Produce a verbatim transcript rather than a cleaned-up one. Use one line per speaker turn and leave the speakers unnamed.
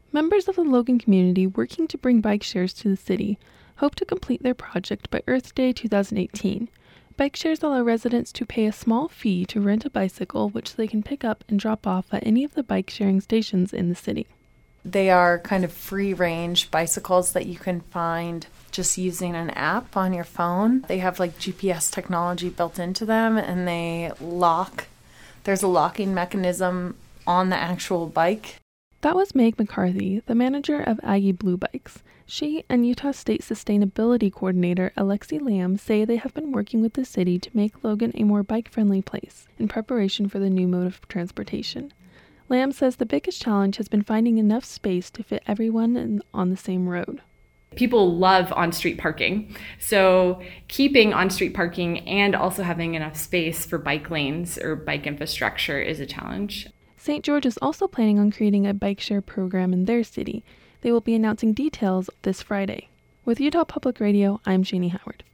Members of the Logan community working to bring bike shares to the city hope to complete their project by Earth Day two thousand eighteen. Bike shares allow residents to pay a small fee to rent a bicycle, which they can pick up and drop off at any of the bike sharing stations in the city.
They are kind of free-range bicycles that you can find just using an app on your phone. They have like G P S technology built into them, and they lock. There's a locking mechanism on the actual bike.
That was Meg McCarthy, the manager of Aggie Blue Bikes. She and Utah State Sustainability Coordinator Alexi Lamb say they have been working with the city to make Logan a more bike-friendly place in preparation for the new mode of transportation. Lamb says the biggest challenge has been finding enough space to fit everyone in, on the same road.
People love on-street parking, so keeping on-street parking and also having enough space for bike lanes or bike infrastructure is a challenge.
Saint George is also planning on creating a bike share program in their city. They will be announcing details this Friday. With Utah Public Radio, I'm Janie Howard.